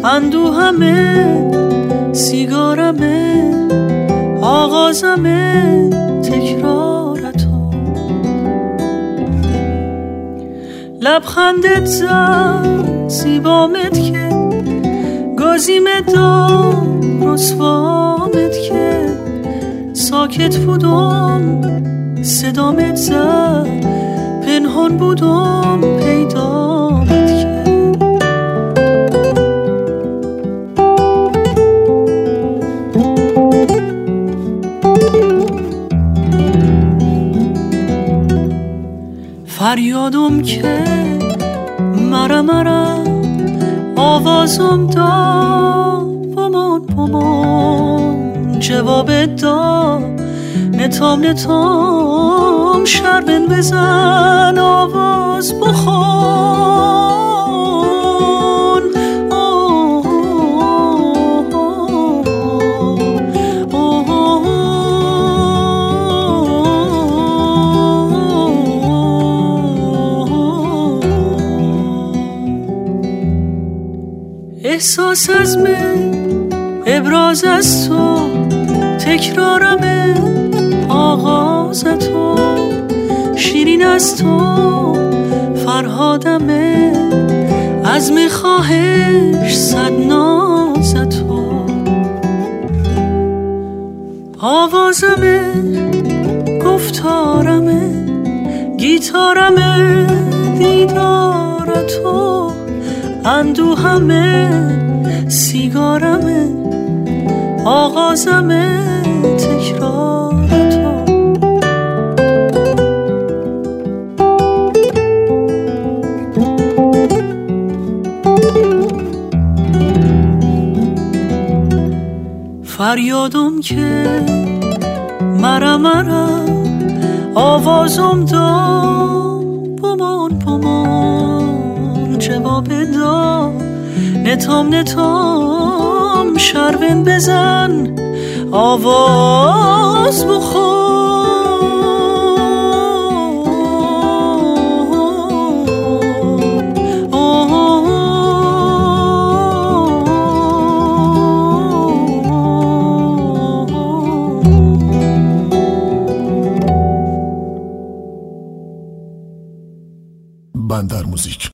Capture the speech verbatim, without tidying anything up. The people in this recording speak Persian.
اندوهمه سیگارمه آغازمه تکرارتو لبخندت زد زیبامت که گازیمت داد رسوامت که ساکت بودم صدامت زد پنهان بودم پیدامت که فریادم که مرا مرا آوازم داد بمان بمان جواب داد نتام نتام شربن بزن آواز بخون آه آه آه احساس از من ابراز از تو تکرارمه آغاز تو شیرین از تو فرهادمه از میخواهش صد ناز تو آوازمه گفتارمه گیتارمه دیدار تو اندوهمه سیگارمه آغازمه تکرار تو فریادم که مرا مرا آوازم داد بمان بمان جواب داد نتام نتام شربن بزن آواز بخون بندر موزیک.